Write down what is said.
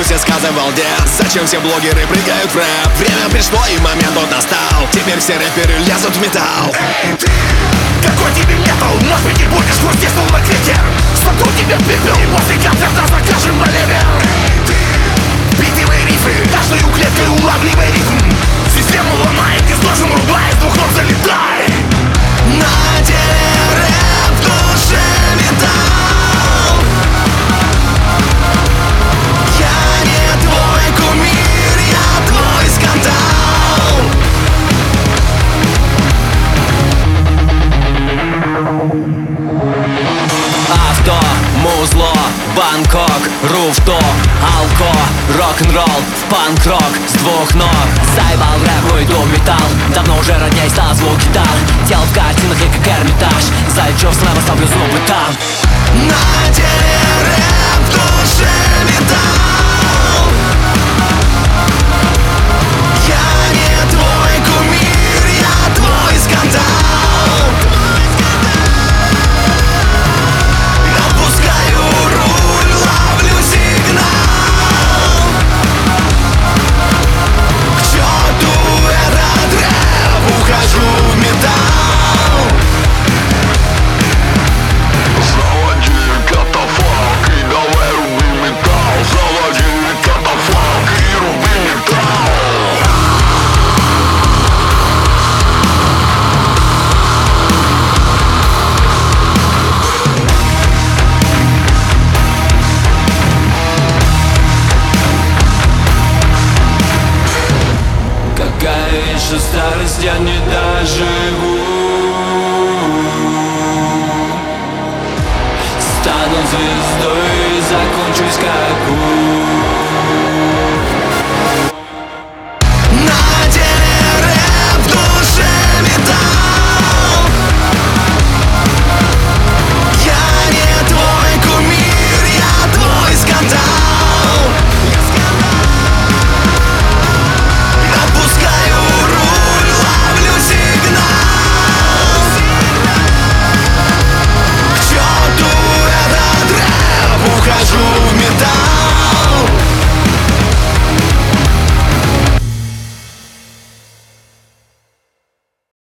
Все сказывал дед. Зачем все блогеры прыгают в рэп? Время пришло и момент тот настал. Теперь все рэперы лезут в металл. Эй, ты! Какой тебе метал? Может быть, и будешь хрустеть, словно крекер. Сотру тебе пепел и после концерта закажем болевер. Эй, ты! Битые рифы, каждую клеткой улавливай ритм. Систему ломай, ты с ножем рубай, с двух ног залетай. На теле рэп, в душе металл. Я не твой кумир, я твой скандал. Авто, музло, Бангкок, руфто, алко, рок-н-ролл, в панк-рок с двух ног. Заебал рэп, мой дом металл. Давно уже родней стал звук гитар. Тело в картинах, я как Эрмитаж. Зайчев слава, ставлю зубы там. На теле рэп, в душе металл. Я не твой кумир, я твой скандал. Опускаю руль, ловлю сигнал. К черту этот рэп, ухожу в металл. Заводи катафалк и давай руби металл. Заводи катафалк и руби металл. Какая еще старость, я не доживу. Стану звездой и закончусь как у